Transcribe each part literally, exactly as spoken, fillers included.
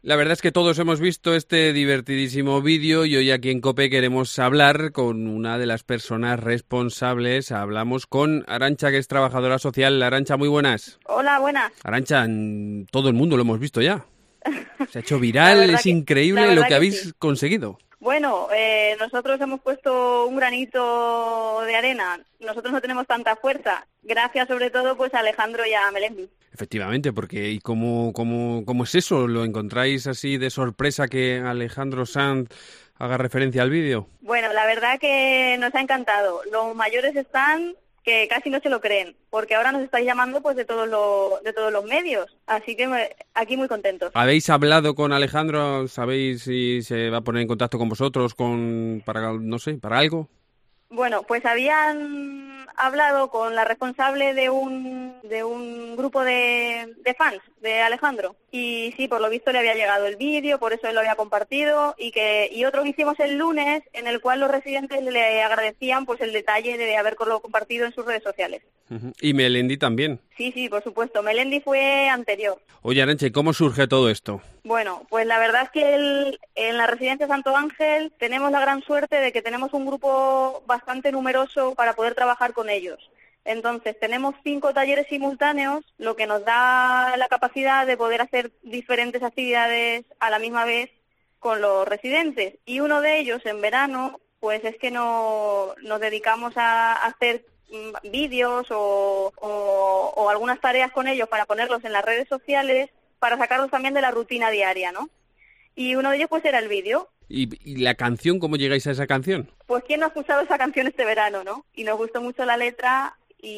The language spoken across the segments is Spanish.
La verdad es que todos hemos visto este divertidísimo vídeo y hoy aquí en COPE queremos hablar con una de las personas responsables. Hablamos con Arantxa, que es trabajadora social. Arantxa, muy buenas. Hola, buenas. Arantxa, en todo el mundo lo hemos visto ya. Se ha hecho La viral, verdad es que, la increíble lo verdad que que habéis sí. conseguido. Bueno, eh, nosotros hemos puesto un granito de arena. Nosotros no tenemos tanta fuerza. Gracias sobre todo pues a Alejandro y a Melendi. Efectivamente, porque ¿y cómo, cómo, cómo es eso? ¿Lo encontráis así de sorpresa que Alejandro Sanz haga referencia al vídeo? Bueno, la verdad que nos ha encantado. Los mayores están que casi no se lo creen, porque ahora nos estáis llamando pues de todos los de todos los medios. Así que me- aquí muy contentos. ¿Habéis hablado con Alejandro? ¿Sabéis si se va a poner en contacto con vosotros con para no sé, para algo? Bueno, pues habían hablado con la responsable de un de un grupo de, de fans de Alejandro y sí, por lo visto le había llegado el vídeo, por eso él lo había compartido y que y otro que hicimos el lunes en el cual los residentes le agradecían pues el detalle de haberlo compartido en sus redes sociales. Ujú. Y Melendi también. Sí, sí, por supuesto. Melendi fue anterior. Oye, Arantxa, ¿y cómo surge todo esto? Bueno, pues la verdad es que el- en la residencia Santo Ángel tenemos la gran suerte de que tenemos un grupo bastante numeroso para poder trabajar con ellos. Entonces, tenemos cinco talleres simultáneos, lo que nos da la capacidad de poder hacer diferentes actividades a la misma vez con los residentes. Y uno de ellos, en verano, pues es que no, nos dedicamos a hacer mm, vídeos o, o, o algunas tareas con ellos para ponerlos en las redes sociales para sacarlos también de la rutina diaria, ¿no? Y uno de ellos pues era el vídeo. ¿Y, y la canción, cómo llegáis a esa canción? Pues quién no ha escuchado esa canción este verano, ¿no? Y nos gustó mucho la letra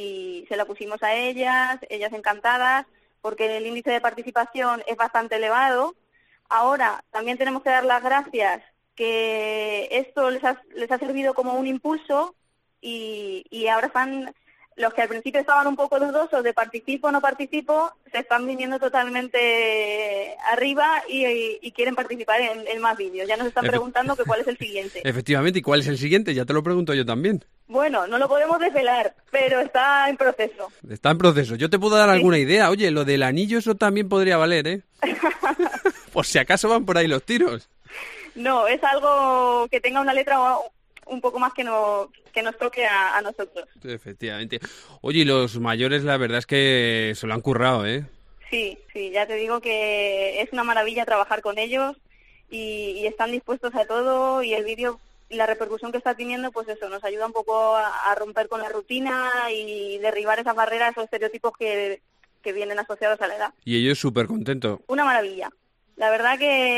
y se la pusimos a ellas, ellas encantadas, porque el índice de participación es bastante elevado. Ahora también tenemos que dar las gracias que esto les ha, les ha servido como un impulso y, y ahora están los que al principio estaban un poco dudosos de participo o no participo, se están viniendo totalmente arriba y, y, y quieren participar en, en más vídeos. Ya nos están Efe- preguntando que cuál es el siguiente. Efectivamente, ¿y cuál es el siguiente? Ya te lo pregunto yo también. Bueno, no lo podemos desvelar, pero está en proceso. Está en proceso. Yo te puedo dar alguna Sí. idea. Oye, lo del anillo eso también podría valer, ¿eh? Por si acaso van por ahí los tiros. No, es algo que tenga una letra un poco más que, no, que nos toque a, a nosotros. Efectivamente. Oye, y los mayores la verdad es que se lo han currado, ¿eh? Sí, sí, ya te digo que es una maravilla trabajar con ellos y, y están dispuestos a todo y el vídeo, la repercusión que está teniendo, pues eso, nos ayuda un poco a, a romper con la rutina y derribar esas barreras o estereotipos que, que vienen asociados a la edad. Y ellos súper contentos. Una maravilla. La verdad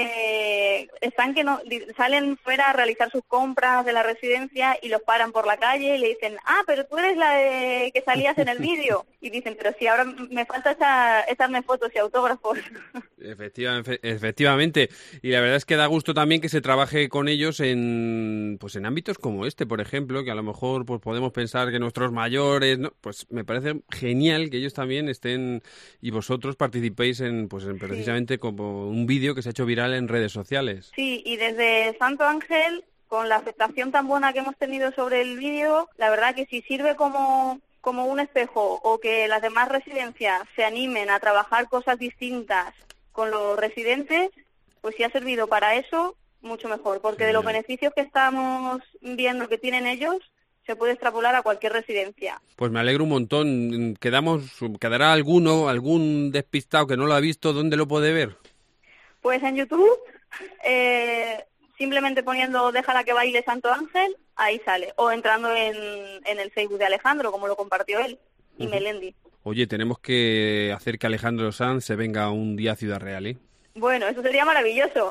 que están que no di- salen fuera a realizar sus compras de la residencia y los paran por la calle y le dicen, ah, pero tú eres la de que salías en el vídeo. Y dicen, pero si ahora me falta esa, echarme fotos y autógrafos. Efectivamente, efectivamente. Y la verdad es que da gusto también que se trabaje con ellos en pues en ámbitos como este, por ejemplo, que a lo mejor pues podemos pensar que nuestros mayores, ¿no? Pues me parece genial que ellos también estén y vosotros participéis en pues en Sí. precisamente como un vídeo que se ha hecho viral en redes sociales. Sí, y desde Santo Ángel, con la aceptación tan buena que hemos tenido sobre el vídeo, la verdad que si sirve como, como un espejo o que las demás residencias se animen a trabajar cosas distintas con los residentes, pues si ha servido para eso, mucho mejor, porque de los Genial. beneficios que estamos viendo que tienen ellos, se puede extrapolar a cualquier residencia. Pues me alegro un montón. Quedamos, quedará alguno, algún despistado que no lo ha visto, ¿dónde lo puede ver? Pues en YouTube, eh, simplemente poniendo Déjala que baile Santo Ángel, ahí sale. O entrando en, en el Facebook de Alejandro, como lo compartió él, y Ujú. Melendi. Oye, tenemos que hacer que Alejandro Sanz se venga un día a Ciudad Real, ¿eh? Bueno, eso sería maravilloso.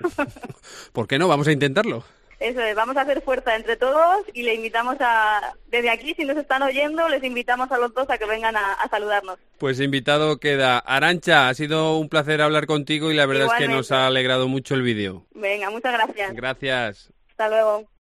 ¿Por qué no? Vamos a intentarlo. Eso es, vamos a hacer fuerza entre todos y le invitamos a, desde aquí, si nos están oyendo, les invitamos a los dos a que vengan a, a saludarnos. Pues invitado queda. Arantxa, ha sido un placer hablar contigo y la verdad es que nos Igualmente. ha alegrado mucho el vídeo. Venga, muchas gracias. Gracias. Hasta luego.